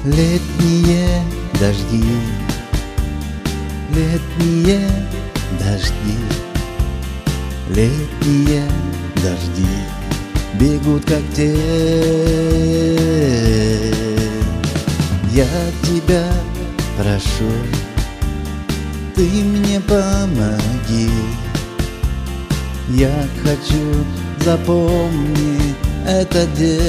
Летние дожди, летние дожди, летние дожди бегут как тень. Я тебя прошу, ты мне помоги. Я хочу запомнить этот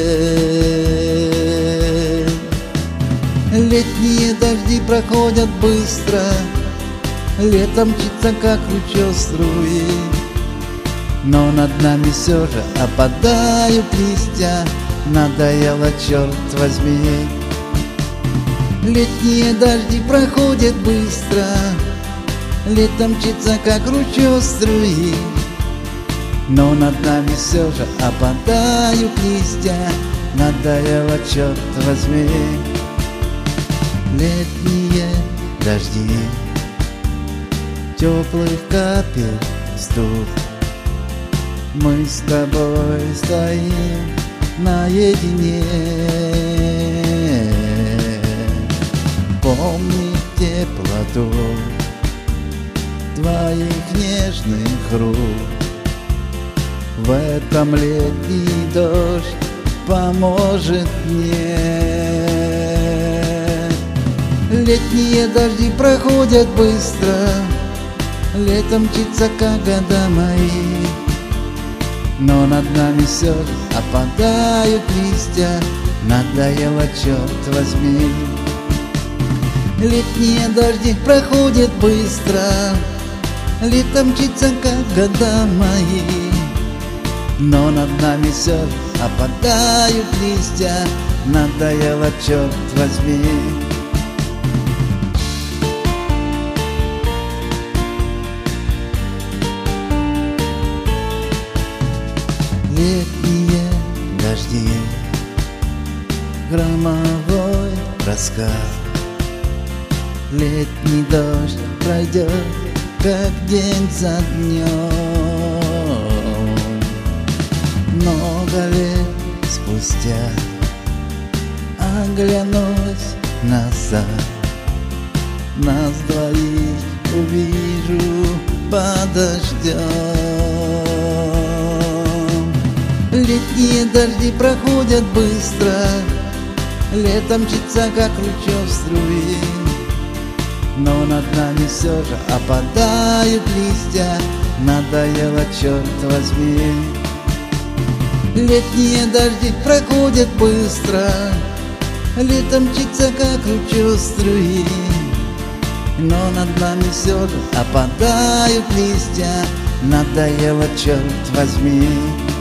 день. Летние дожди проходят быстро, летом мчится, как ручей струи. Но над нами все же опадают листья, надоело, черт возьми. Летние дожди проходят быстро, летом мчится, как ручей струи. Но над нами все же опадают листья, надоело, черт возьми. Летние дожди, теплых капель стук, мы с тобой стоим наедине. Помни теплоту твоих нежных рук. В этом летний дождь поможет мне. Летние дожди проходят быстро, летом мчится, как года мои. Но над нами все же опадают листья, надоело, черт возьми. Летние дожди проходят быстро, летом мчится, как года мои. Но над нами все же опадают листья, надоело, черт возьми. Летние дожди, громовой раскат. Летний дождь пройдет, как день за днем. Много лет спустя оглянусь назад, нас двоих увижу под дождем. Летние дожди проходят быстро, летом мчится, как ручей струи. Но над нами все же опадают листья, надоело, черт возьми. Летние дожди проходят быстро, летом мчится, как ручей струи. Но над нами все же опадают листья, надоело, черт возьми.